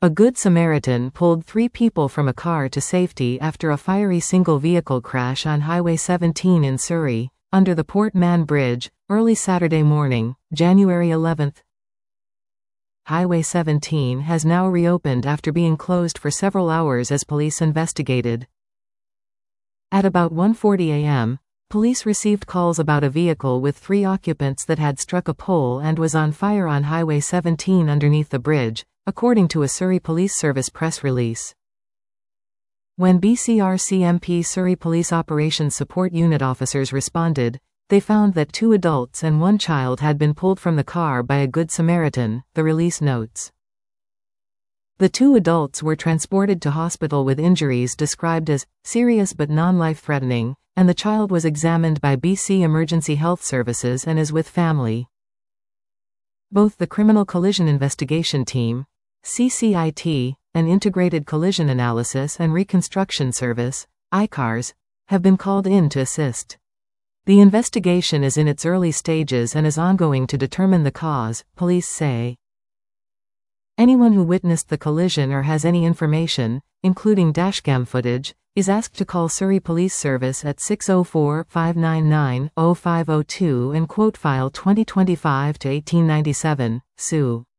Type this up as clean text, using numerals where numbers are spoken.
A Good Samaritan pulled 3 people from a car to safety after a fiery single-vehicle crash on Highway 17 in Surrey, under the Port Mann Bridge, early Saturday morning, January 11. Highway 17 has now reopened after being closed for several hours as police investigated. At about 1:40 a.m., police received calls about a vehicle with 3 occupants that had struck a pole and was on fire on Highway 17 underneath the bridge, according to a Surrey Police Service press release. When BCRCMP Surrey Police Operations Support Unit officers responded, they found that 2 adults and 1 child had been pulled from the car by a Good Samaritan, the release notes. The 2 adults were transported to hospital with injuries described as serious but non-life-threatening, and the child was examined by BC Emergency Health Services and is with family. Both the Criminal Collision Investigation Team, CCIT, and Integrated Collision Analysis and Reconstruction Service, ICARS, have been called in to assist. The investigation is in its early stages and is ongoing to determine the cause, police say. Anyone who witnessed the collision or has any information, including dashcam footage, is asked to call Surrey Police Service at 604-599-0502 and quote file 2025-1897, SU.